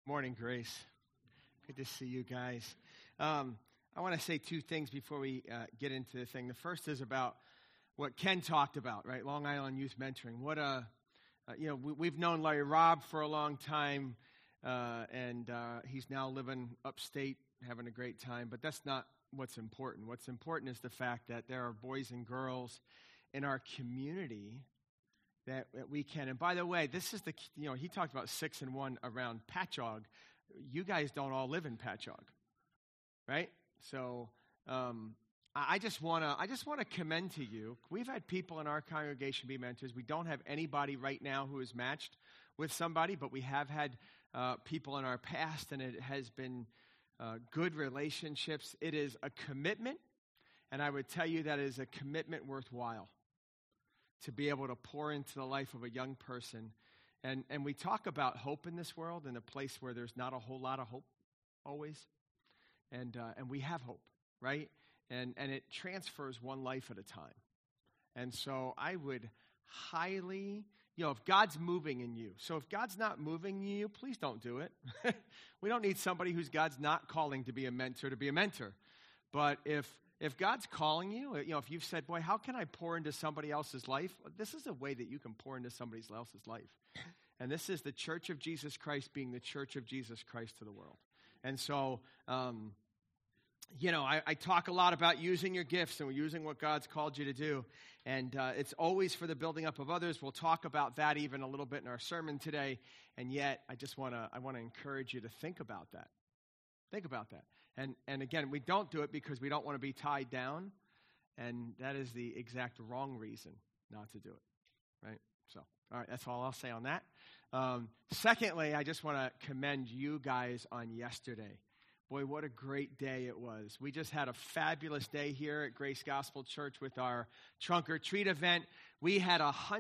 Morning, Grace. Good to see you guys. I want to say two things before we get into the thing. The first is about what Ken talked about, right? Long Island Youth Mentoring. We've known Larry Robb for a long time, and he's now living upstate, having a great time. But that's not what's important. What's important is the fact that there are boys and girls in our community that we can. And by the way, this is he talked about 6 and 1 around Patchogue. You guys don't all live in Patchogue, right? So I just want to commend to you. We've had people in our congregation be mentors. We don't have anybody right now who is matched with somebody, but we have had people in our past, and it has been good relationships. It is a commitment, and I would tell you that it is a commitment worthwhile to be able to pour into the life of a young person. And we talk about hope in this world, in a place where there's not a whole lot of hope always. And we have hope, right? And it transfers one life at a time. And so I would highly, if God's moving in you. So if God's not moving in you, please don't do it. We don't need somebody who's God's not calling to be a mentor. But if God's calling you, if you've said, boy, how can I pour into somebody else's life? This is a way that you can pour into somebody else's life. And this is the Church of Jesus Christ being the Church of Jesus Christ to the world. And so, I talk a lot about using your gifts and using what God's called you to do. And it's always for the building up of others. We'll talk about that even a little bit in our sermon today. And yet, I want to encourage you to think about that. Think about that. And again, we don't do it because we don't want to be tied down, and that is the exact wrong reason not to do it, right? So, all right, that's all I'll say on that. Secondly, I just want to commend you guys on yesterday. Boy, what a great day it was. We just had a fabulous day here at Grace Gospel Church with our Trunk or Treat event. We had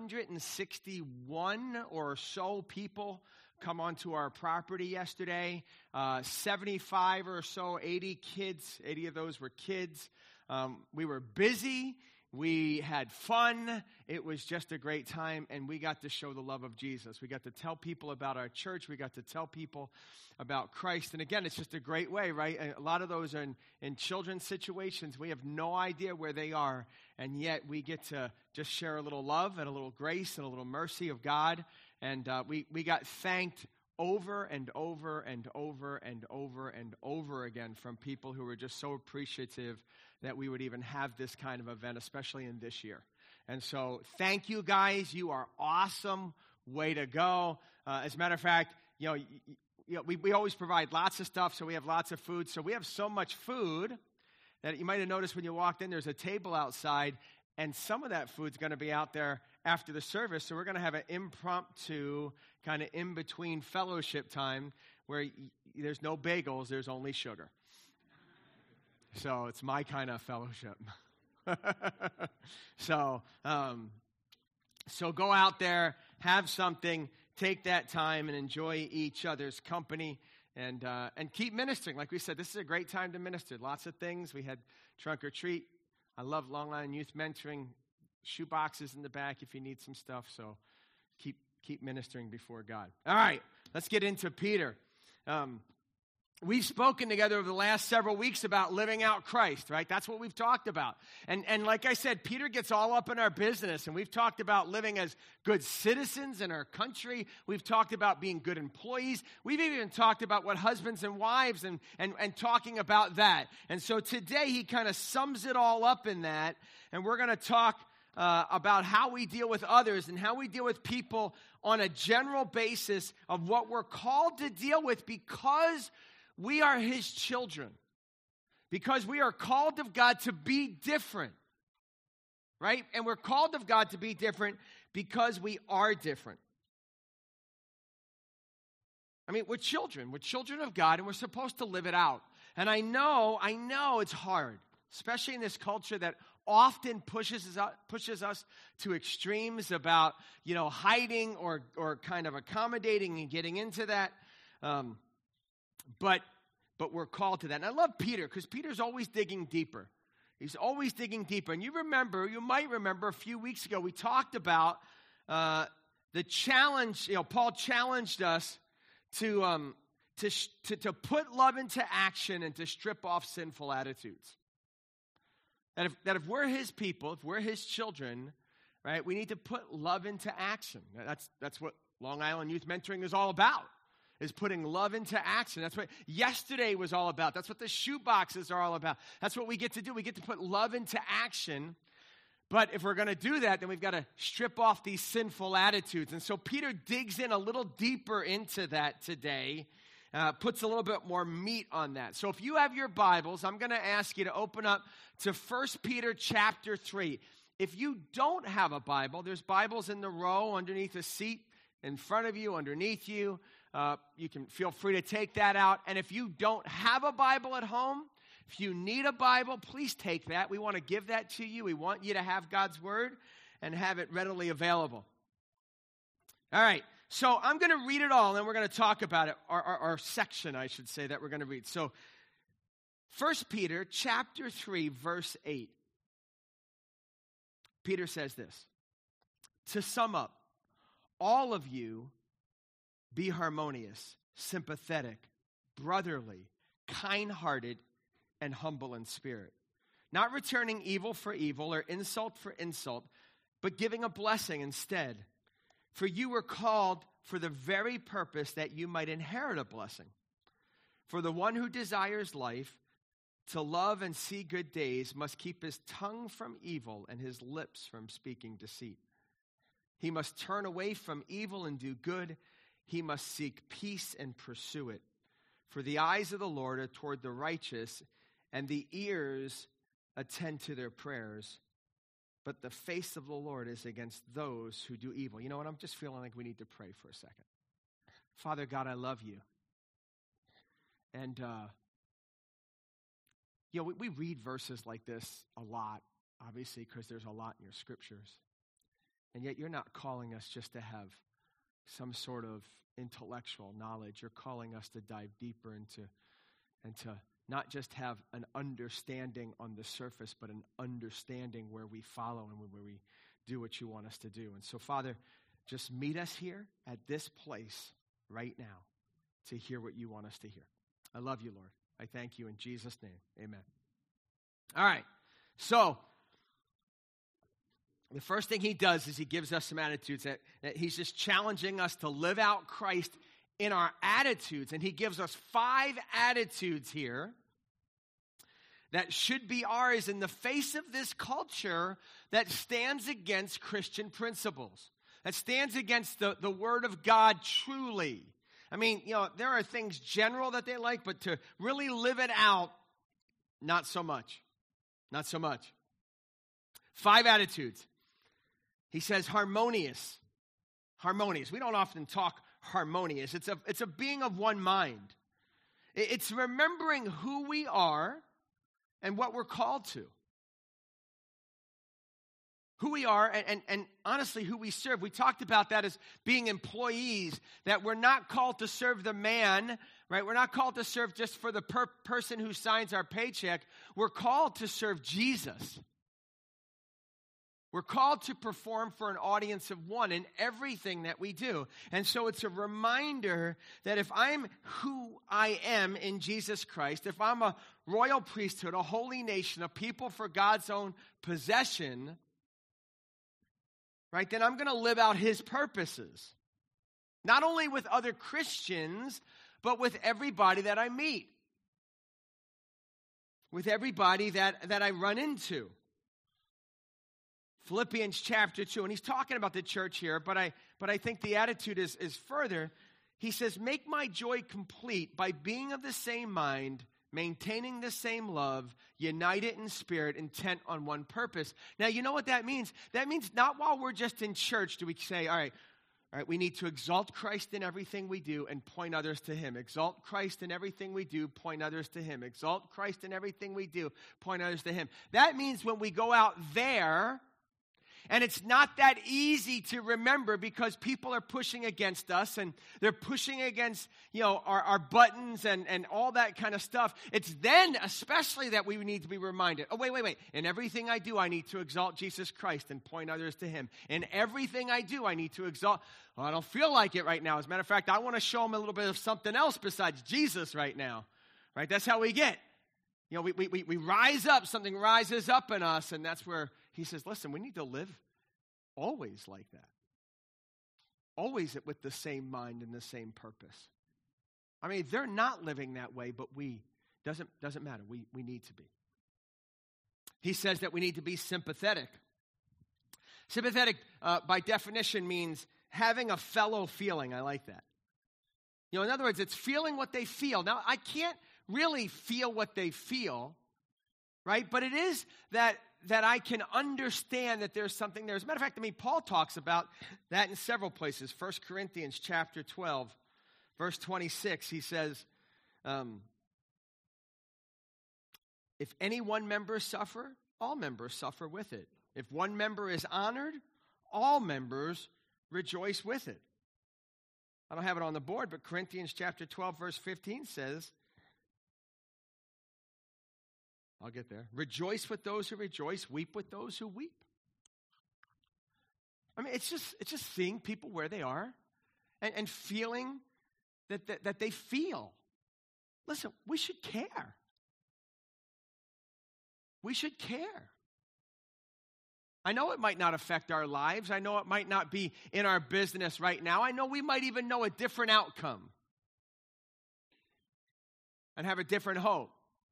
161 or so people come onto our property yesterday. 75 or so, 80 kids. 80 of those were kids. We were busy. We had fun. It was just a great time, and we got to show the love of Jesus. We got to tell people about our church. We got to tell people about Christ. And again, it's just a great way, right? A lot of those are in children's situations. We have no idea where they are, and yet we get to just share a little love and a little grace and a little mercy of God. And we got thanked over and over and over and over and over again from people who were just so appreciative that we would even have this kind of event, especially in this year. And so thank you guys. You are awesome. Way to go. As a matter of fact, we always provide lots of stuff, so we have lots of food. So we have so much food that you might have noticed when you walked in, there's a table outside, and some of that food's going to be out there after the service. So we're going to have an impromptu kind of in-between fellowship time where there's no bagels, there's only sugar. So it's my kind of fellowship. So go out there, have something, take that time and enjoy each other's company, and keep ministering. Like we said, this is a great time to minister. Lots of things. We had Trunk or Treat. I love Long Island Youth Mentoring. Shoe boxes in the back if you need some stuff. So keep ministering before God. All right, let's get into Peter. We've spoken together over the last several weeks about living out Christ, right? That's what we've talked about. And like I said, Peter gets all up in our business, and we've talked about living as good citizens in our country. We've talked about being good employees. We've even talked about what husbands and wives and talking about that. And so today he kind of sums it all up in that, and we're going to talk about how we deal with others and how we deal with people on a general basis of what we're called to deal with because we are his children, because we are called of God to be different, right? And we're called of God to be different because we are different. I mean, we're children of God, and we're supposed to live it out. And I know it's hard, especially in this culture that often pushes us to extremes about, hiding or kind of accommodating and getting into that. But we're called to that. And I love Peter because Peter's always digging deeper. He's always digging deeper. And you might remember a few weeks ago, we talked about the challenge. Paul challenged us to to put love into action and to strip off sinful attitudes. That if we're his people, if we're his children, right, we need to put love into action. That's what Long Island Youth Mentoring is all about, is putting love into action. That's what yesterday was all about. That's what the shoe boxes are all about. That's what we get to do. We get to put love into action. But if we're going to do that, then we've got to strip off these sinful attitudes. And so Peter digs in a little deeper into that today, puts a little bit more meat on that. So if you have your Bibles, I'm going to ask you to open up to 1 Peter chapter 3. If you don't have a Bible, there's Bibles in the row underneath a seat in front of you, underneath you. You can feel free to take that out. And if you don't have a Bible at home, if you need a Bible, please take that. We want to give that to you. We want you to have God's Word and have it readily available. All right, so I'm going to read it all, and then we're going to talk about it, our section, I should say, that we're going to read. So 1 Peter chapter 3, verse 8. Peter says this: to sum up, all of you be harmonious, sympathetic, brotherly, kind-hearted, and humble in spirit, not returning evil for evil or insult for insult, but giving a blessing instead. For you were called for the very purpose that you might inherit a blessing. For the one who desires life, to love and see good days, must keep his tongue from evil and his lips from speaking deceit. He must turn away from evil and do good. He must seek peace and pursue it. For the eyes of the Lord are toward the righteous, and the ears attend to their prayers. But the face of the Lord is against those who do evil. You know what? I'm just feeling like we need to pray for a second. Father God, I love you. And, we read verses like this a lot, obviously, because there's a lot in your scriptures. And yet you're not calling us just to have some sort of intellectual knowledge. You're calling us to dive deeper and to not just have an understanding on the surface, but an understanding where we follow and where we do what you want us to do. And so, Father, just meet us here at this place right now to hear what you want us to hear. I love you, Lord. I thank you in Jesus' name. Amen. All right. So, the first thing he does is he gives us some attitudes that he's just challenging us to live out Christ in our attitudes. And he gives us 5 attitudes here that should be ours in the face of this culture that stands against Christian principles, that stands against the Word of God truly. I mean, there are things general that they like, but to really live it out, not so much. Not so much. 5 attitudes. He says harmonious. Harmonious. We don't often talk harmonious. It's a being of one mind. It's remembering who we are and what we're called to. Who we are and honestly who we serve. We talked about that as being employees, that we're not called to serve the man, right? We're not called to serve just for the person who signs our paycheck. We're called to serve Jesus. We're called to perform for an audience of one in everything that we do. And so it's a reminder that if I'm who I am in Jesus Christ, if I'm a royal priesthood, a holy nation, a people for God's own possession, right, then I'm going to live out his purposes. Not only with other Christians, but with everybody that I meet. With everybody that I run into. Philippians chapter 2, and he's talking about the church here, but I think the attitude is further. He says, make my joy complete by being of the same mind, maintaining the same love, united in spirit, intent on one purpose. Now, you know what that means? That means not while we're just in church do we say, all right, we need to exalt Christ in everything we do and point others to him. Exalt Christ in everything we do, point others to him. Exalt Christ in everything we do, point others to him. That means when we go out there, And it's not that easy to remember because people are pushing against us and they're pushing against, our buttons and all that kind of stuff. It's then especially that we need to be reminded, oh, wait. In everything I do, I need to exalt Jesus Christ and point others to him. In everything I do, I need to exalt. Well, I don't feel like it right now. As a matter of fact, I want to show them a little bit of something else besides Jesus right now. Right? That's how we get. We rise up, something rises up in us, and that's where he says, listen, we need to live always like that. Always with the same mind and the same purpose. I mean, they're not living that way, but doesn't matter. We need to be. He says that we need to be sympathetic. Sympathetic, by definition, means having a fellow feeling. I like that. In other words, it's feeling what they feel. Now, I can't really feel what they feel, right? But it is that I can understand that there's something there. As a matter of fact, Paul talks about that in several places. 1 Corinthians chapter 12, verse 26, he says, if any one member suffer, all members suffer with it. If one member is honored, all members rejoice with it. I don't have it on the board, but Corinthians chapter 12, verse 15 says, I'll get there. Rejoice with those who rejoice, weep with those who weep. I mean, it's just seeing people where they are and feeling that they feel. Listen, we should care. We should care. I know it might not affect our lives. I know it might not be in our business right now. I know we might even know a different outcome and have a different hope.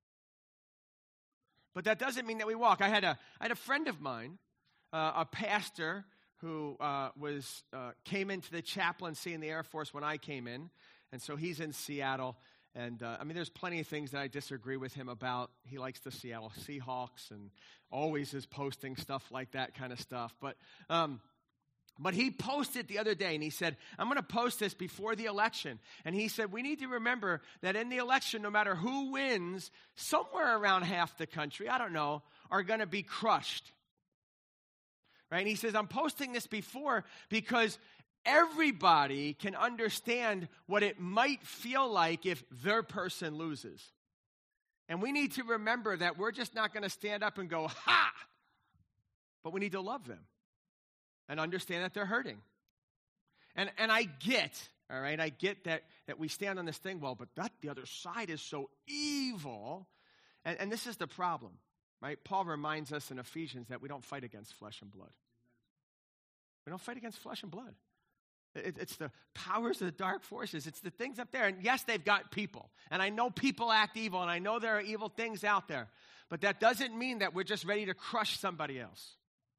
But that doesn't mean that we walk. I had a friend of mine, a pastor who came into the chaplaincy in the Air Force when I came in, and so he's in Seattle. And, there's plenty of things that I disagree with him about. He likes the Seattle Seahawks and always is posting stuff like that kind of stuff. But he posted the other day, and he said, I'm going to post this before the election. And he said, we need to remember that in the election, no matter who wins, somewhere around half the country, I don't know, are going to be crushed. Right? And he says, I'm posting this before because everybody can understand what it might feel like if their person loses. And we need to remember that we're just not going to stand up and go, ha! But we need to love them and understand that they're hurting. And I get, all right, I get that we stand on this thing, well, but the other side is so evil. And this is the problem, right? Paul reminds us in Ephesians that we don't fight against flesh and blood. We don't fight against flesh and blood. It's the powers of the dark forces. It's the things up there. And yes, they've got people. And I know people act evil, and I know there are evil things out there. But that doesn't mean that we're just ready to crush somebody else.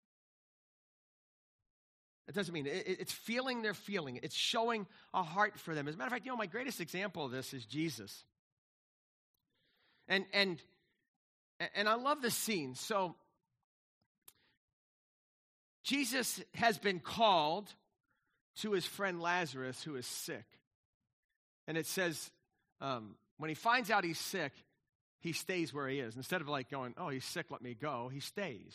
It doesn't mean it's feeling their feeling. It's showing a heart for them. As a matter of fact, my greatest example of this is Jesus. And I love the scene. So Jesus has been called to his friend Lazarus, who is sick. And it says, when he finds out he's sick, he stays where he is. Instead of like going, oh, he's sick, let me go, he stays.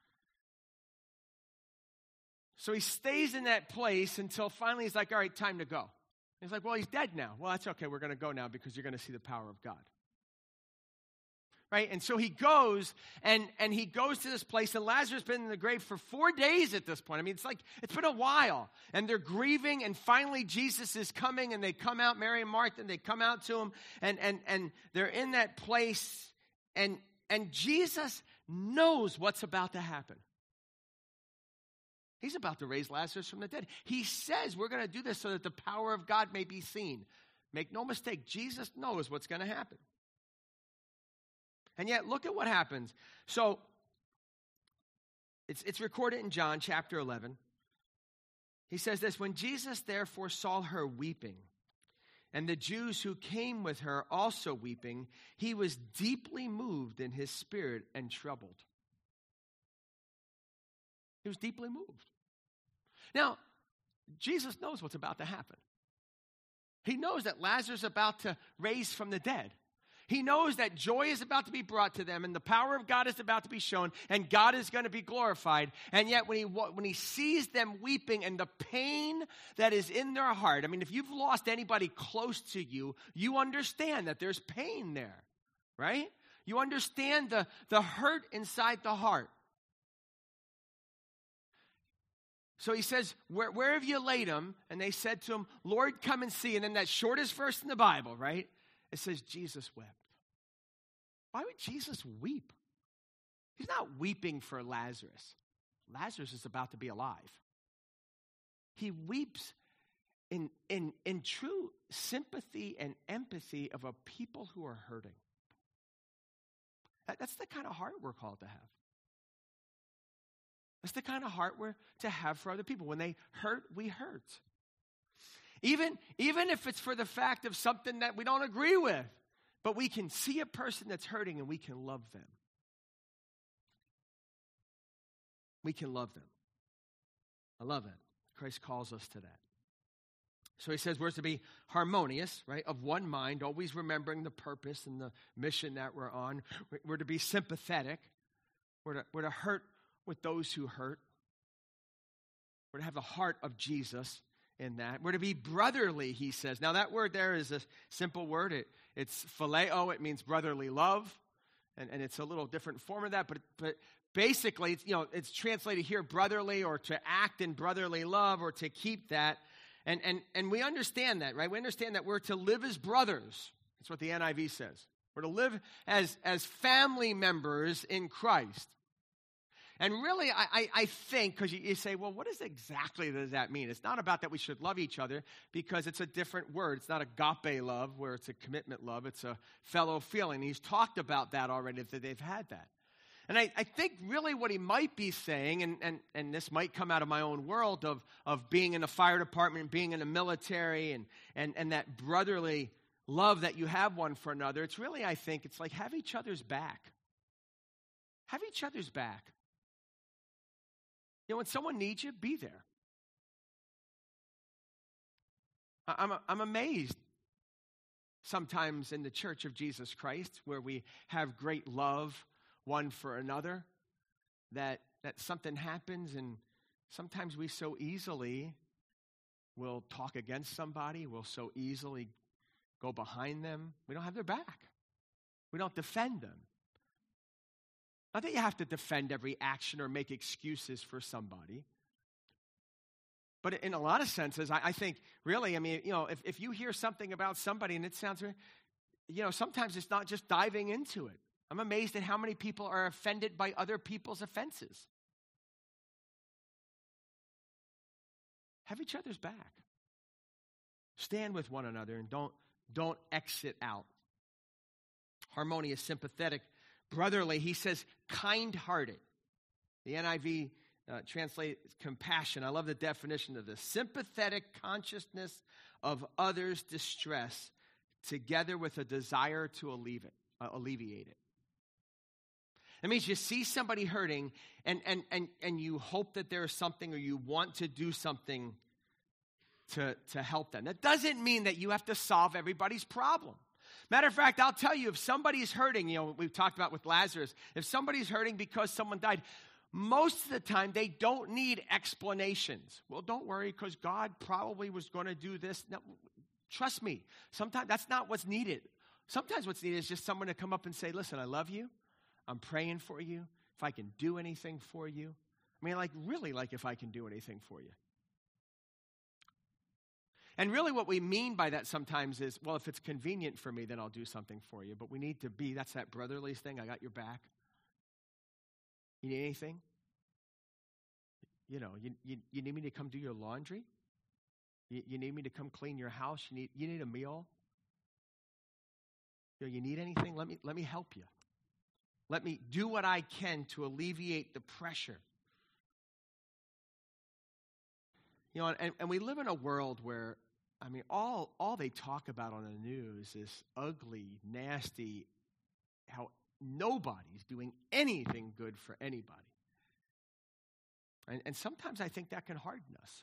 So he stays in that place until finally he's like, all right, time to go. He's like, well, he's dead now. Well, that's okay, we're going to go now because you're going to see the power of God. Right? And so he goes, and he goes to this place, and Lazarus has been in the grave for 4 days at this point. It's been a while. And they're grieving, and finally Jesus is coming, and they come out, Mary and Martha, and they come out to him, and they're in that place, and Jesus knows what's about to happen. He's about to raise Lazarus from the dead. He says, we're going to do this so that the power of God may be seen. Make no mistake, Jesus knows what's going to happen. And yet, look at what happens. So, it's recorded in John chapter 11. He says this, when Jesus therefore saw her weeping, and the Jews who came with her also weeping, he was deeply moved in his spirit and troubled. He was deeply moved. Now, Jesus knows what's about to happen. He knows that Lazarus is about to raise from the dead. He knows that joy is about to be brought to them and the power of God is about to be shown and God is going to be glorified. And yet when he sees them weeping and the pain that is in their heart, I mean, if you've lost anybody close to you, you understand that there's pain there, right? You understand the hurt inside the heart. So he says, where have you laid him? And they said to him, Lord, come and see. And then that shortest verse in the Bible, right? It says, Jesus wept. Why would Jesus weep? He's not weeping for Lazarus. Lazarus is about to be alive. He weeps in true sympathy and empathy of a people who are hurting. That's the kind of heart we're called to have. That's the kind of heart we're to have for other people. When they hurt, we hurt. Even if it's for the fact of something that we don't agree with, but we can see a person that's hurting and we can love them. We can love them. I love it. Christ calls us to that. So he says we're to be harmonious, right? Of one mind, always remembering the purpose and the mission that we're on. We're to be sympathetic. We're to hurt with those who hurt. We're to have the heart of Jesus in that. We're to be brotherly, he says. Now that word there is a simple word. It's phileo. It means brotherly love. And it's a little different form of that. But basically, it's translated here brotherly or to act in brotherly love or to keep that. And we understand that, right? We understand that we're to live as brothers. That's what the NIV says. We're to live as family members in Christ. And really, I think, because you say, well, what exactly does that mean? It's not about that we should love each other, because it's a different word. It's not agape love, where it's a commitment love. It's a fellow feeling. He's talked about that already, that they've had that. And I think really what he might be saying, and this might come out of my own world of being in the fire department, being in the military, and that brotherly love that you have one for another, it's really, I think, it's like have each other's back. Have each other's back. When someone needs you, be there. I'm amazed sometimes in the Church of Jesus Christ, where we have great love one for another, that something happens and sometimes we so easily will talk against somebody, we'll so easily go behind them. We don't have their back. We don't defend them. Not that you have to defend every action or make excuses for somebody. But in a lot of senses, I think, really, I mean, if you hear something about somebody and it sounds, sometimes it's not just diving into it. I'm amazed at how many people are offended by other people's offenses. Have each other's back. Stand with one another and don't exit out. Harmonious, sympathetic, brotherly, he says kind-hearted. The NIV translates compassion. I love the definition of this. Sympathetic consciousness of others' distress together with a desire to alleviate it. That means you see somebody hurting and you hope that there's something, or you want to do something to help them. That doesn't mean that you have to solve everybody's problem. Matter of fact, I'll tell you, if somebody's hurting, we've talked about with Lazarus, if somebody's hurting because someone died, most of the time they don't need explanations. Well, don't worry, because God probably was going to do this. No, trust me, sometimes that's not what's needed. Sometimes what's needed is just someone to come up and say, listen, I love you. I'm praying for you. If I can do anything for you. I mean, really if I can do anything for you. And really what we mean by that sometimes is, well, if it's convenient for me, then I'll do something for you. But we need to be, that's that brotherly thing. I got your back. You need anything? You need me to come do your laundry? You need me to come clean your house? You need a meal? You need anything? Let me help you. Let me do what I can to alleviate the pressure. And we live in a world where, I mean, all they talk about on the news is ugly, nasty, how nobody's doing anything good for anybody. And sometimes I think that can harden us.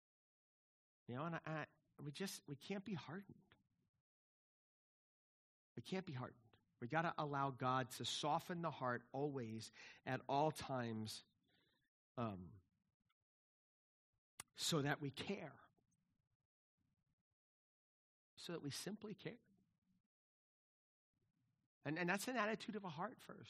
And we can't be hardened. We can't be hardened. We got to allow God to soften the heart always, at all times, so that we care. So that we simply care. And that's an attitude of a heart first.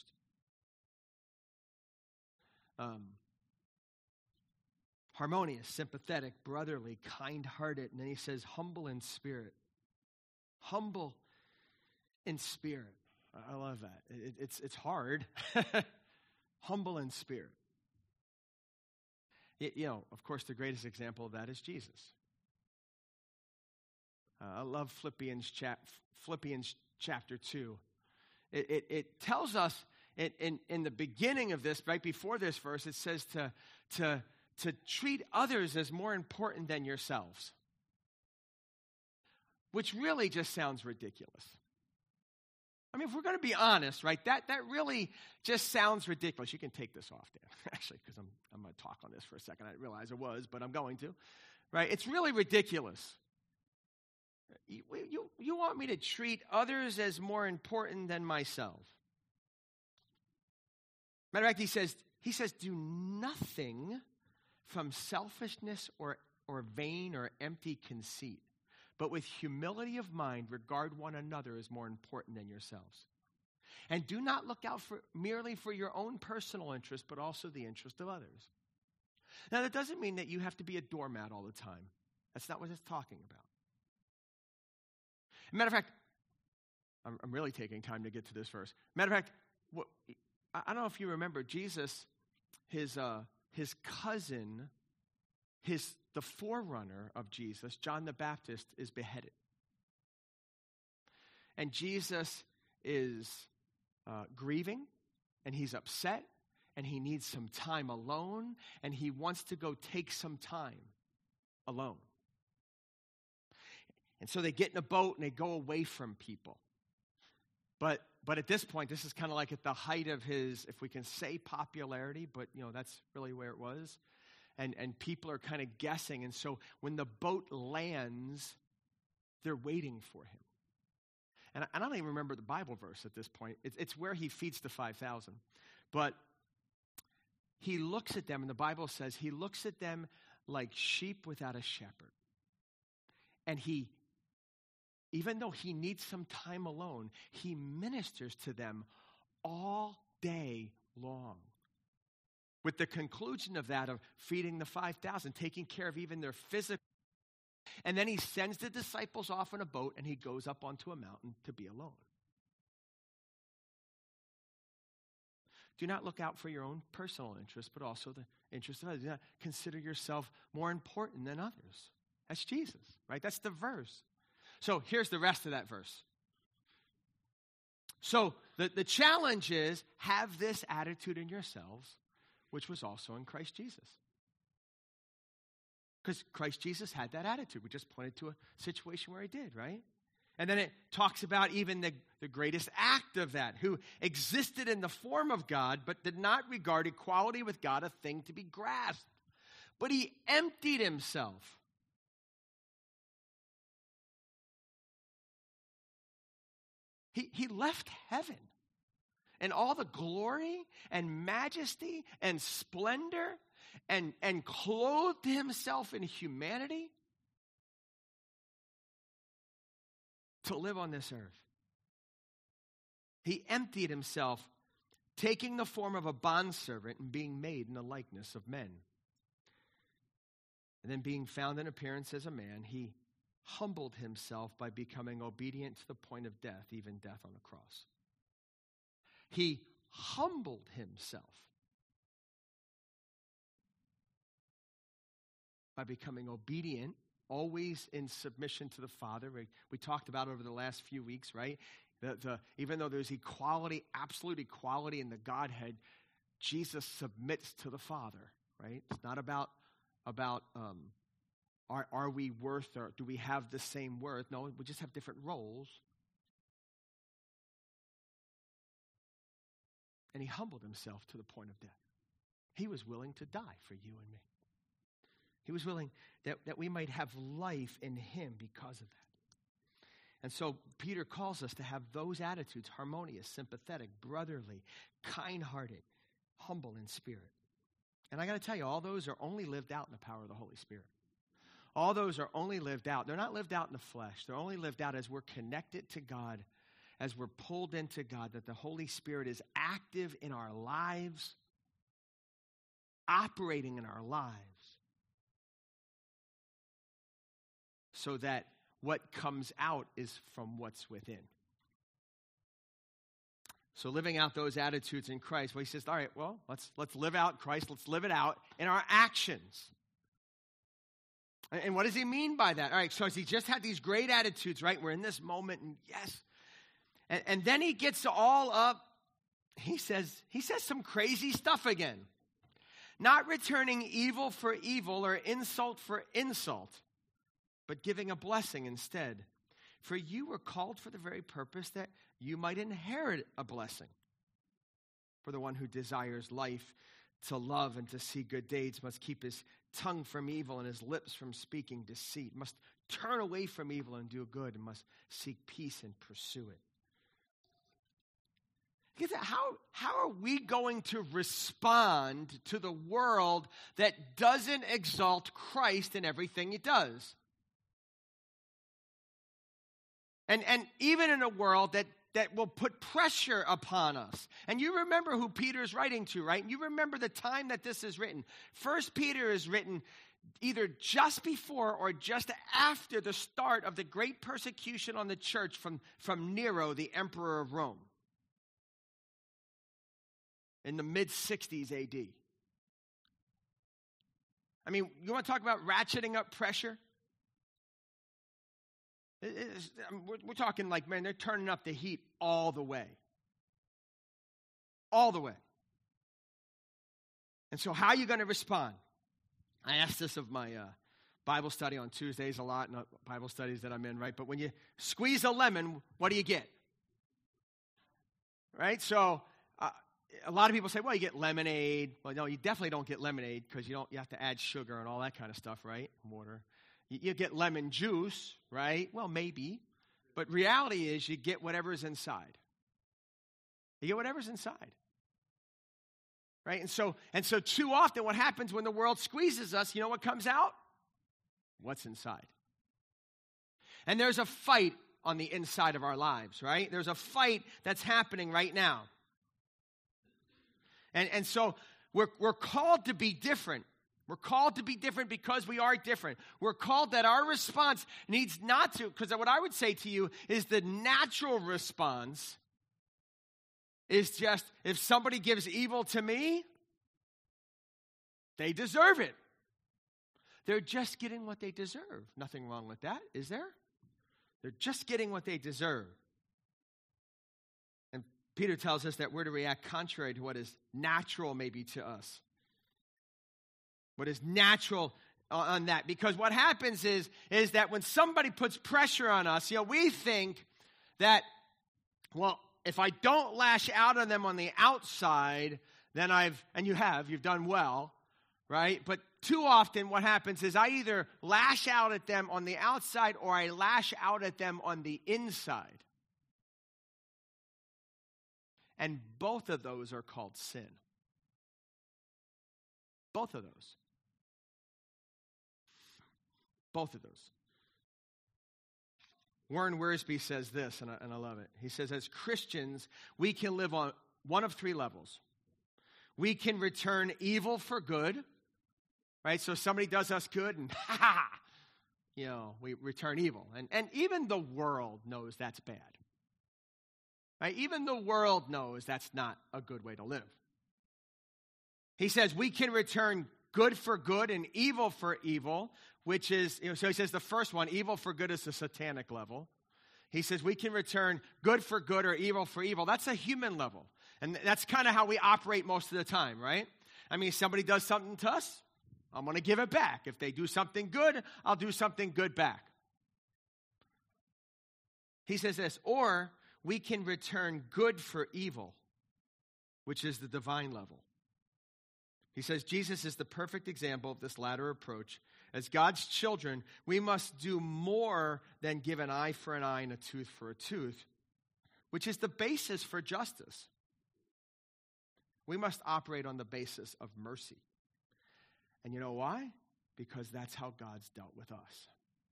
Harmonious, sympathetic, brotherly, kind-hearted. And then he says, humble in spirit. Humble in spirit. I love that. It's hard. Humble in spirit. Of course, the greatest example of that is Jesus. I love Philippians chapter 2. It tells us in the beginning of this, right before this verse, it says to treat others as more important than yourselves, which really just sounds ridiculous. I mean, if we're going to be honest, right, that really just sounds ridiculous. You can take this off, Dan, actually, because I'm going to talk on this for a second. I didn't realize I was, but I'm going to, right? It's really ridiculous. You want me to treat others as more important than myself. Matter of fact, he says, do nothing from selfishness or vain or empty conceit, but with humility of mind, regard one another as more important than yourselves. And do not look out merely for your own personal interest, but also the interest of others. Now, that doesn't mean that you have to be a doormat all the time. That's not what it's talking about. Matter of fact, I'm really taking time to get to this verse. Matter of fact, I don't know if you remember, Jesus, his cousin, the forerunner of Jesus, John the Baptist, is beheaded. And Jesus is grieving, and he's upset, and he needs some time alone, and he wants to go take some time alone. And so they get in a boat and they go away from people. But at this point, this is kind of like at the height of his, if we can say popularity, but that's really where it was. And people are kind of guessing. And so when the boat lands, they're waiting for him. And I don't even remember the Bible verse at this point. It's where he feeds the 5,000. But he looks at them, and the Bible says he looks at them like sheep without a shepherd. And even though he needs some time alone, he ministers to them all day long. With the conclusion of that, of feeding the 5,000, taking care of even their physical. And then he sends the disciples off in a boat, and he goes up onto a mountain to be alone. Do not look out for your own personal interest, but also the interest of others. Do not consider yourself more important than others. That's Jesus, right? That's the verse. So here's the rest of that verse. So the challenge is, have this attitude in yourselves, which was also in Christ Jesus. Because Christ Jesus had that attitude. We just pointed to a situation where he did, right? And then it talks about even the greatest act of that, who existed in the form of God, but did not regard equality with God a thing to be grasped. But he emptied himself. He left heaven and all the glory and majesty and splendor and clothed himself in humanity to live on this earth. He emptied himself, taking the form of a bondservant and being made in the likeness of men. And then being found in appearance as a man, he humbled himself by becoming obedient to the point of death, even death on the cross. He humbled himself by becoming obedient, always in submission to the Father. We talked about over the last few weeks, right? Even though there's equality, absolute equality in the Godhead, Jesus submits to the Father, right? It's not about are we worth, or do we have the same worth? No, we just have different roles. And he humbled himself to the point of death. He was willing to die for you and me. He was willing that we might have life in him because of that. And so Peter calls us to have those attitudes: harmonious, sympathetic, brotherly, kind-hearted, humble in spirit. And I got to tell you, all those are only lived out in the power of the Holy Spirit. All those are only lived out. They're not lived out in the flesh. They're only lived out as we're connected to God, as we're pulled into God, that the Holy Spirit is active in our lives, operating in our lives, so that what comes out is from what's within. So living out those attitudes in Christ, well, he says, all right, well, let's live out Christ. Let's live it out in our actions. And what does he mean by that? All right, so he just had these great attitudes, right? We're in this moment, and yes. And then he gets all up. He says some crazy stuff again. Not returning evil for evil or insult for insult, but giving a blessing instead. For you were called for the very purpose that you might inherit a blessing. For the one who desires life to love and to see good days must keep his tongue from evil and his lips from speaking deceit, must turn away from evil and do good, and must seek peace and pursue it. How are we going to respond to the world that doesn't exalt Christ in everything it does? And even in a world that will put pressure upon us. And you remember who Peter's writing to, right? You remember the time that this is written. 1 Peter is written either just before or just after the start of the great persecution on the church from Nero, the emperor of Rome, in the mid-60s AD. I mean, you want to talk about ratcheting up pressure? We're talking like, man, they're turning up the heat all the way. All the way. And so how are you going to respond? I ask this of my Bible study on Tuesdays a lot, and Bible studies that I'm in, right? But when you squeeze a lemon, what do you get? Right? So a lot of people say, well, you get lemonade. Well, no, you definitely don't get lemonade because you have to add sugar and all that kind of stuff, right? Water. You get lemon juice, right? Well, maybe. But reality is you get whatever's inside. You get whatever's inside. Right? And so too often what happens when the world squeezes us, you know what comes out? What's inside. And there's a fight on the inside of our lives, right? There's a fight that's happening right now. And so we're called to be different. We're called to be different because we are different. We're called that our response needs not to, because what I would say to you is the natural response is just, if somebody gives evil to me, they deserve it. They're just getting what they deserve. Nothing wrong with that, is there? They're just getting what they deserve. And Peter tells us that we're to react contrary to what is natural maybe to us. What is natural on that. Because what happens is that when somebody puts pressure on us, we think that, well, if I don't lash out on them on the outside, then you've done well, right? But too often what happens is I either lash out at them on the outside or I lash out at them on the inside. And both of those are called sin. Both of those. Both of those. Warren Wiersbe says this, and I love it. He says, as Christians, we can live on one of three levels. We can return evil for good, right? So somebody does us good, and we return evil. And even the world knows that's bad. Right? Even the world knows that's not a good way to live. He says we can return good for good and evil for evil, which is, so he says the first one, evil for good, is the satanic level. He says we can return good for good or evil for evil. That's a human level. And that's kind of how we operate most of the time, right? I mean, somebody does something to us, I'm going to give it back. If they do something good, I'll do something good back. He says this, or we can return good for evil, which is the divine level. He says Jesus is the perfect example of this latter approach, As God's children, we must do more than give an eye for an eye and a tooth for a tooth, which is the basis for justice. We must operate on the basis of mercy. And you know why? Because that's how God's dealt with us.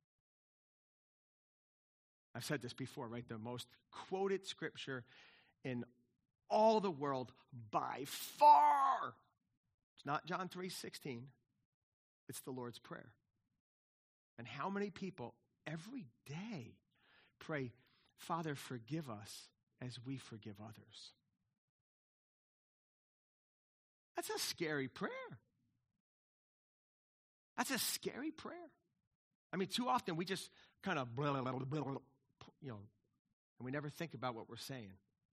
I've said this before, right? The most quoted scripture in all the world by far. It's not John 3:16. It's the Lord's Prayer. And how many people every day pray, Father, forgive us as we forgive others? That's a scary prayer. That's a scary prayer. I mean, too often we just kind of, and we never think about what we're saying.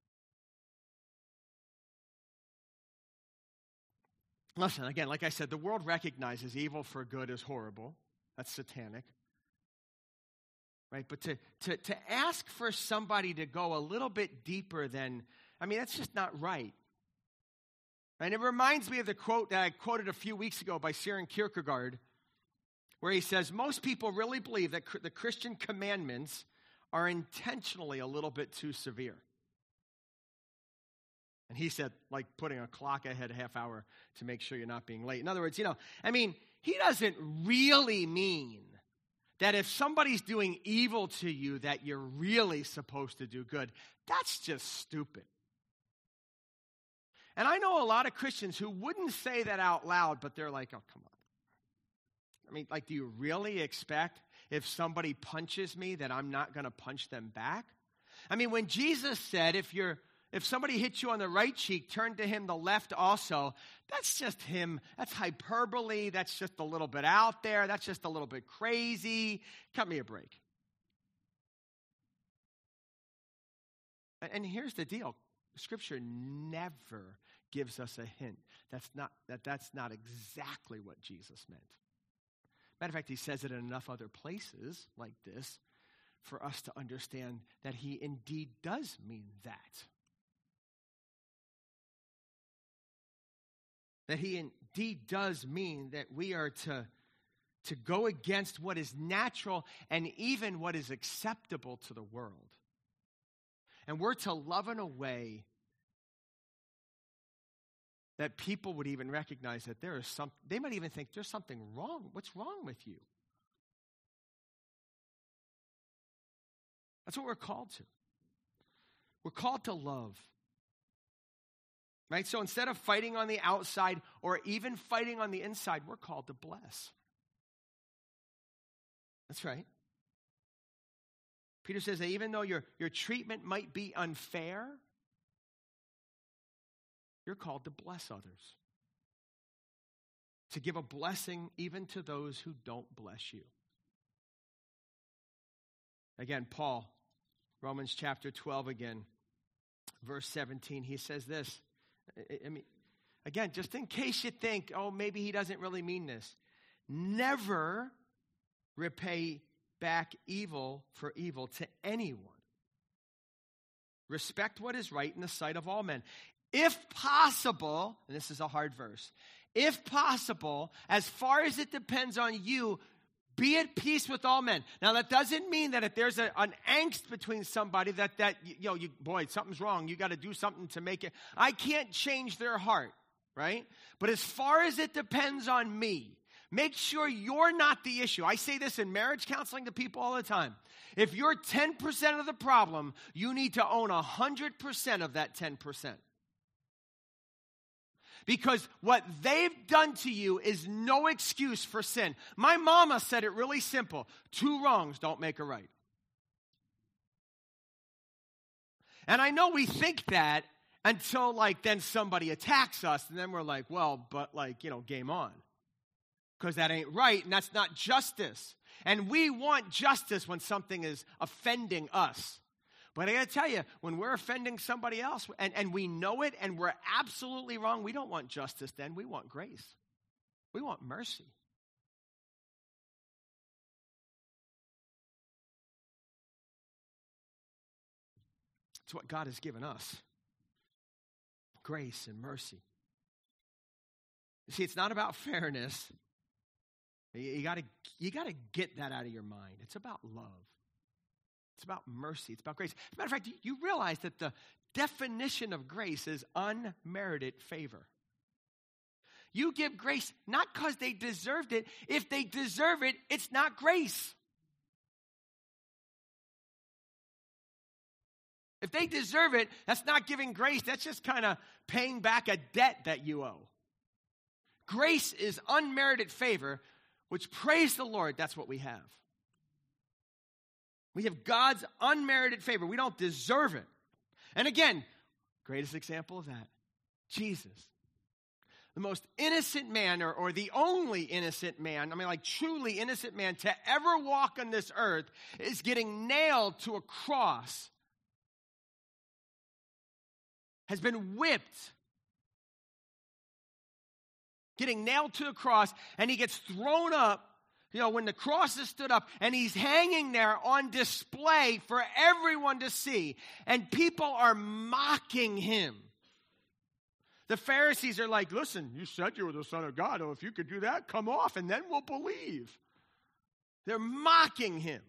Listen, again, like I said, the world recognizes evil for good is horrible. That's satanic. Right? But to ask for somebody to go a little bit deeper than, that's just not right. And it reminds me of the quote that I quoted a few weeks ago by Søren Kierkegaard, where he says, most people really believe that the Christian commandments are intentionally a little bit too severe. And he said, like putting a clock ahead a half hour to make sure you're not being late. In other words, he doesn't really mean that if somebody's doing evil to you that you're really supposed to do good. That's just stupid. And I know a lot of Christians who wouldn't say that out loud, but they're like, oh, come on. Do you really expect if somebody punches me that I'm not going to punch them back? When Jesus said, if somebody hits you on the right cheek, turn to him the left also, that's just him. That's hyperbole. That's just a little bit out there. That's just a little bit crazy. Cut me a break. And here's the deal. Scripture never gives us a hint that's not exactly what Jesus meant. Matter of fact, he says it in enough other places like this for us to understand that he indeed does mean that. That he indeed does mean that we are to go against what is natural and even what is acceptable to the world. And we're to love in a way that people would even recognize that there is they might even think there's something wrong. What's wrong with you? That's what we're called to. We're called to love. Right? So instead of fighting on the outside or even fighting on the inside, we're called to bless. That's right. Peter says that even though your treatment might be unfair, you're called to bless others. To give a blessing even to those who don't bless you. Again, Paul, Romans chapter 12 again, verse 17, he says this. Again, just in case you think, oh, maybe he doesn't really mean this. Never repay back evil for evil to anyone. Respect what is right in the sight of all men. If possible, and this is a hard verse, if possible, as far as it depends on you, be at peace with all men. Now, that doesn't mean that if there's an angst between somebody boy, something's wrong. You got to do something to make it. I can't change their heart, right? But as far as it depends on me, make sure you're not the issue. I say this in marriage counseling to people all the time. If you're 10% of the problem, you need to own 100% of that 10%. Because what they've done to you is no excuse for sin. My mama said it really simple. 2 wrongs don't make a right. And I know we think that until then somebody attacks us and then we're like, well, but game on. Because that ain't right and that's not justice. And we want justice when something is offending us. But I got to tell you, when we're offending somebody else and we know it and we're absolutely wrong, we don't want justice then. We want grace. We want mercy. It's what God has given us. Grace and mercy. You see, it's not about fairness. You gotta get that out of your mind. It's about love. It's about mercy. It's about grace. As a matter of fact, you realize that the definition of grace is unmerited favor. You give grace not because they deserved it. If they deserve it, it's not grace. If they deserve it, that's not giving grace. That's just kind of paying back a debt that you owe. Grace is unmerited favor, which, praise the Lord, that's what we have. We have God's unmerited favor. We don't deserve it. And again, greatest example of that, Jesus. The most innocent man, or the only innocent man, truly innocent man to ever walk on this earth, is getting nailed to a cross, has been whipped, getting nailed to a cross, and he gets thrown up, when the cross is stood up, and he's hanging there on display for everyone to see, and people are mocking him. The Pharisees are like, listen, you said you were the Son of God. Oh, if you could do that, come off, and then we'll believe. They're mocking him.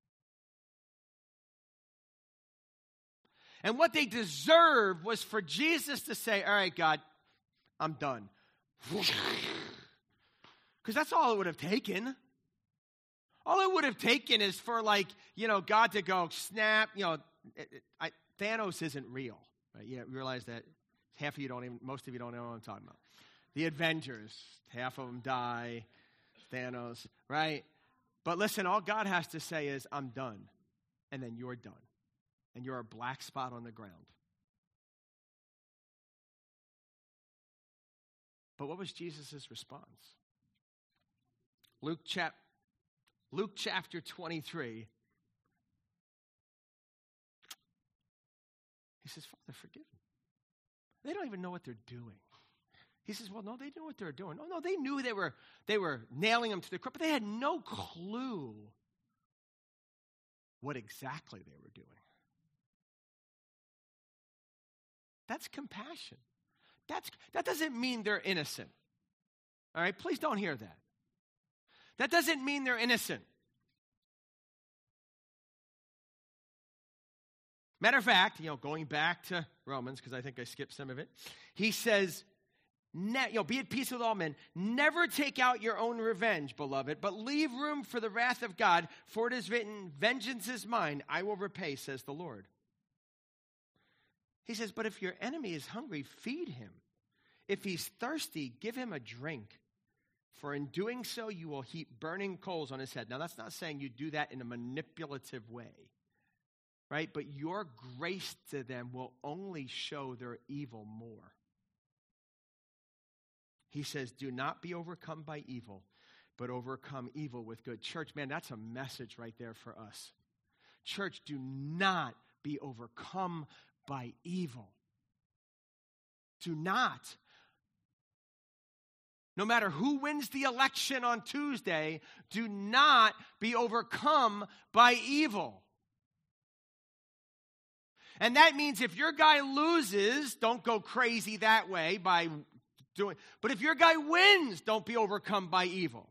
And what they deserved was for Jesus to say, all right, God, I'm done. Because that's all it would have taken. All it would have taken is for God to go, snap, Thanos isn't real. Right? You realize that most of you don't know what I'm talking about. The Avengers, half of them die, Thanos, right? But listen, all God has to say is, I'm done. And then you're done. And you're a black spot on the ground. But what was Jesus' response? Luke chapter 23. He says, Father, forgive them. They don't even know what they're doing. He says, well, no, they knew what they were doing. Oh, no, they knew they were nailing him to the cross, but they had no clue what exactly they were doing. That's compassion. That doesn't mean they're innocent. All right, please don't hear that. That doesn't mean they're innocent. Matter of fact, going back to Romans, because I think I skipped some of it, he says, be at peace with all men. Never take out your own revenge, beloved, but leave room for the wrath of God, for it is written, vengeance is mine, I will repay, says the Lord. He says, but if your enemy is hungry, feed him. If he's thirsty, give him a drink. For in doing so, you will heap burning coals on his head. Now, that's not saying you do that in a manipulative way, right? But your grace to them will only show their evil more. He says, do not be overcome by evil, but overcome evil with good. Church, man, that's a message right there for us. Church, do not be overcome by evil. Do not. No matter who wins the election on Tuesday, do not be overcome by evil. And that means if your guy loses, don't go crazy that way by doing. But if your guy wins, don't be overcome by evil.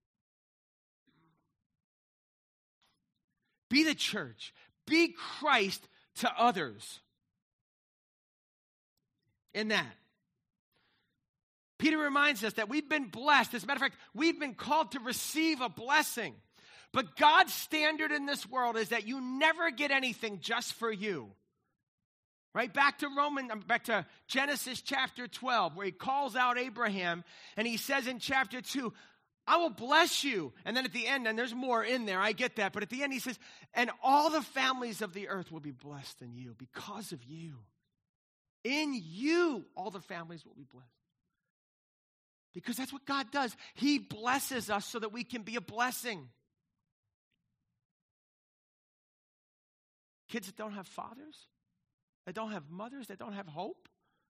Be the church. Be Christ to others. In that. Peter reminds us that we've been blessed. As a matter of fact, we've been called to receive a blessing. But God's standard in this world is that you never get anything just for you. Right? Back to Genesis chapter 12, where he calls out Abraham, and he says in chapter 2, I will bless you. And then at the end, and there's more in there, I get that, but at the end he says, and all the families of the earth will be blessed in you because of you. In you, all the families will be blessed. Because that's what God does. He blesses us so that we can be a blessing. Kids that don't have fathers, that don't have mothers, that don't have hope,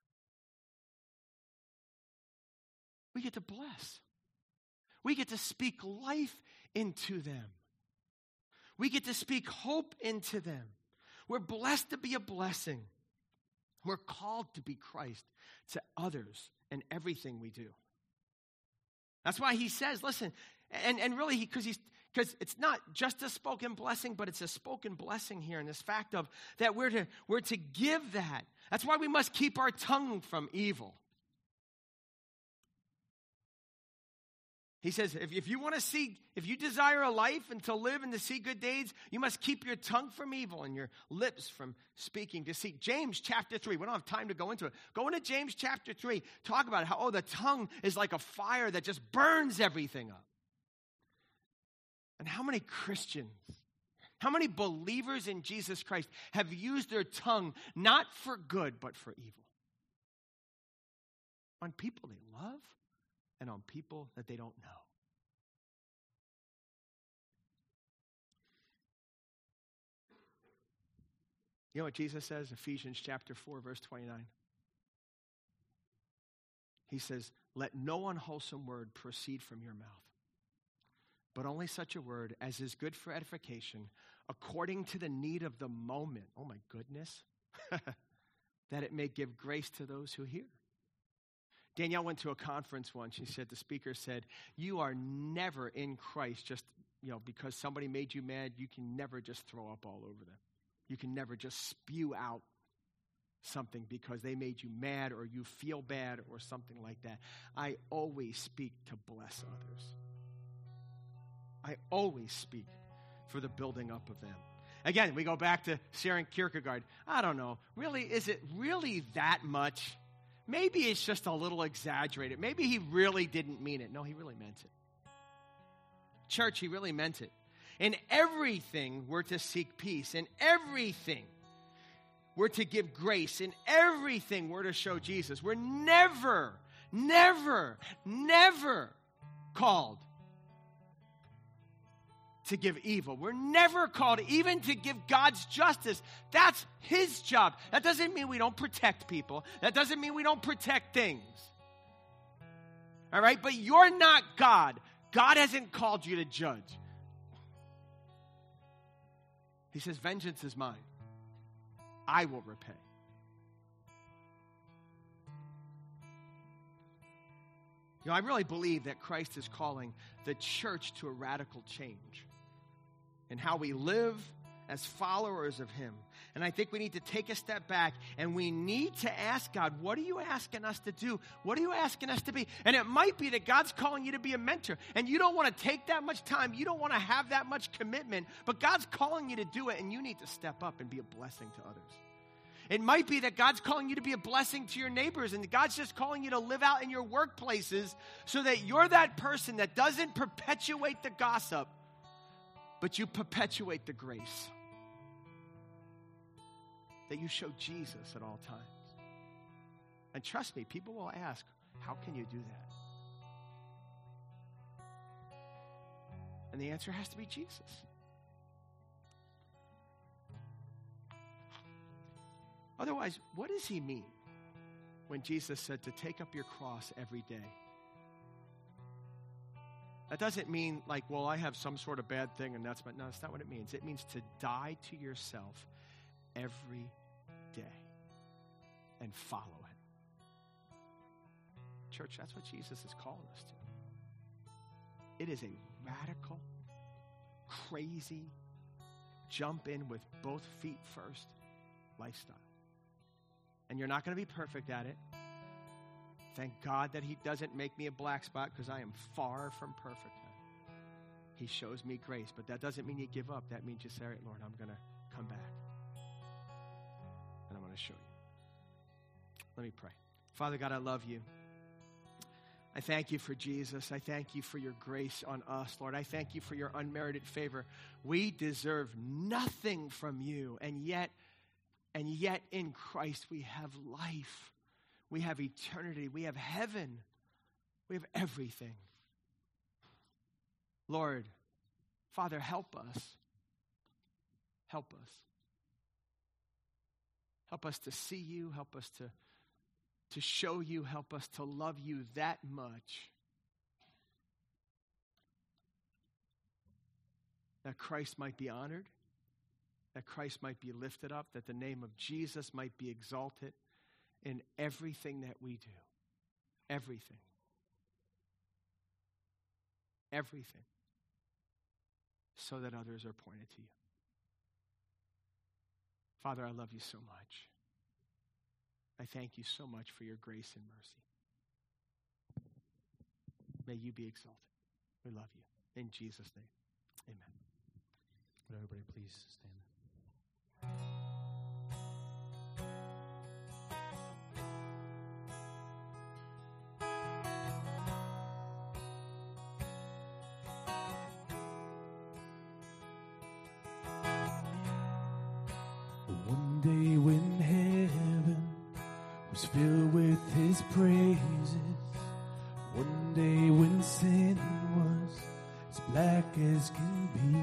we get to bless. We get to speak life into them. We get to speak hope into them. We're blessed to be a blessing. We're called to be Christ to others in everything we do. That's why he says, listen, And really, because it's not just a spoken blessing, but it's a spoken blessing here in this fact of that we're to give that. That's why we must keep our tongue from evil. He says, if you desire a life and to live and to see good days, you must keep your tongue from evil and your lips from speaking deceit. James chapter 3, we don't have time to go into it. Go into James chapter 3, talk about how, the tongue is like a fire that just burns everything up. And how many Christians, how many believers in Jesus Christ have used their tongue not for good, but for evil? On people they love and on people that they don't know. You know what Jesus says? Ephesians chapter 4, verse 29. He says, let no unwholesome word proceed from your mouth, but only such a word as is good for edification, according to the need of the moment. Oh my goodness. That it may give grace to those who hear. Danielle went to a conference once. She said, the speaker said, you are never in Christ just, because somebody made you mad, you can never just throw up all over them. You can never just spew out something because they made you mad or you feel bad or something like that. I always speak to bless others. I always speak for the building up of them. Again, we go back to Søren Kierkegaard. I don't know. Really, is it really that much? Maybe it's just a little exaggerated. Maybe he really didn't mean it. No, he really meant it. Church, he really meant it. In everything, we're to seek peace. In everything, we're to give grace. In everything, we're to show Jesus. We're never, never, never called to give evil. We're never called even to give God's justice. That's his job. That doesn't mean we don't protect people. That doesn't mean we don't protect things. All right? But you're not God. God hasn't called you to judge. He says, vengeance is mine. I will repay. I really believe that Christ is calling the church to a radical change in how we live as followers of him. And I think we need to take a step back and we need to ask God, what are you asking us to do? What are you asking us to be? And it might be that God's calling you to be a mentor and you don't want to take that much time. You don't want to have that much commitment, but God's calling you to do it and you need to step up and be a blessing to others. It might be that God's calling you to be a blessing to your neighbors and God's just calling you to live out in your workplaces so that you're that person that doesn't perpetuate the gossip, but you perpetuate the grace. That you show Jesus at all times. And trust me, people will ask, how can you do that? And the answer has to be Jesus. Otherwise, what does he mean when Jesus said to take up your cross every day? That doesn't mean like, well, I have some sort of bad thing and that's no, that's not what it means. It means to die to yourself every day and follow it. Church, that's what Jesus is calling us to. It is a radical, crazy, jump in with both feet first lifestyle. And you're not going to be perfect at it. Thank God that he doesn't make me a black spot because I am far from perfect at it. He shows me grace, but that doesn't mean you give up. That means you say, all right, Lord, I'm going to come back. And I'm going to show you. Let me pray. Father God, I love you. I thank you for Jesus. I thank you for your grace on us, Lord. I thank you for your unmerited favor. We deserve nothing from you, and yet in Christ we have life. We have eternity. We have heaven. We have everything. Lord, Father, help us. Help us. Help us to see you. Help us to show you. Help us to love you that much that Christ might be honored, that Christ might be lifted up, that the name of Jesus might be exalted in everything that we do. Everything. everything so that others are pointed to you. Father, I love you so much. I thank you so much for your grace and mercy. May you be exalted. We love you. In Jesus' name, amen. Would everybody please stand? One day when heaven was filled with his praises, one day when sin was as black as can be,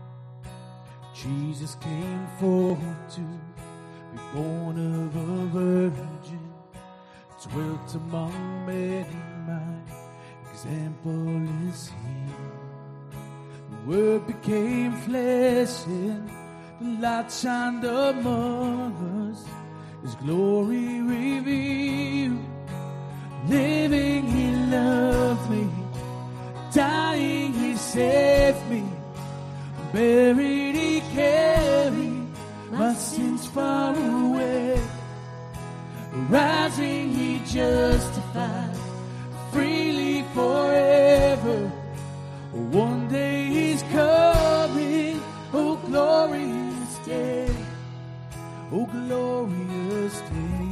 Jesus came forth to be born of a virgin, dwelt among men, my example is he. The Word became flesh and the light shined among us, his glory revealed. Living, he loved me. Dying, he saved me. Buried, he carried my sins far away. Rising, he justified freely forever. One day he's coming, oh glorious day, oh glorious day.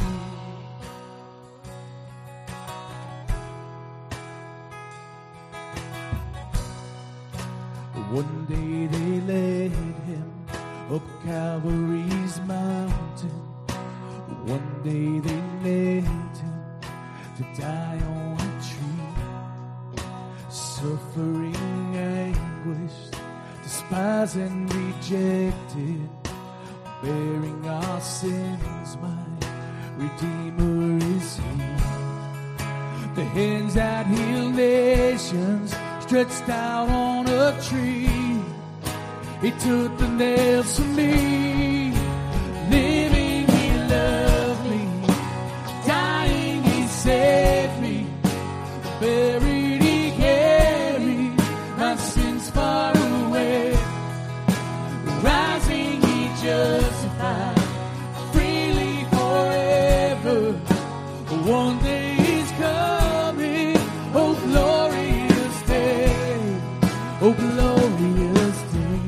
One day they led him up Calvary's mountain. One day they nailed him to die on a tree. Suffering, anguished, despised and rejected, bearing our sins, my Redeemer is he. The hands that heal nations stretched out on a tree. He took the nails from me. Living, he loved me. Dying, he saved me. Buried, he carried my sins far away. Rising, he justified freely forever. One day he's coming, oh glorious day, oh glorious day.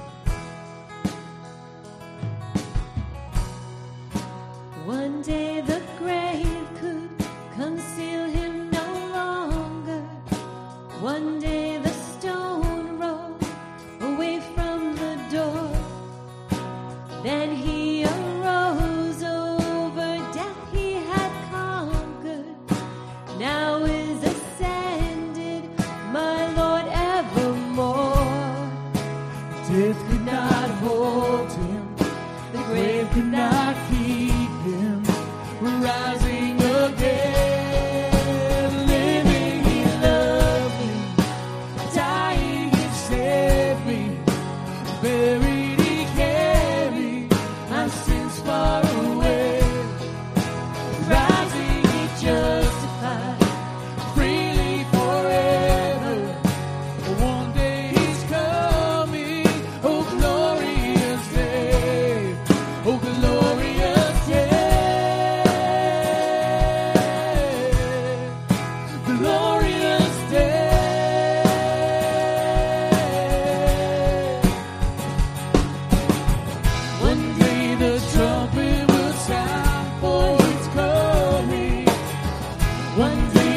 One day the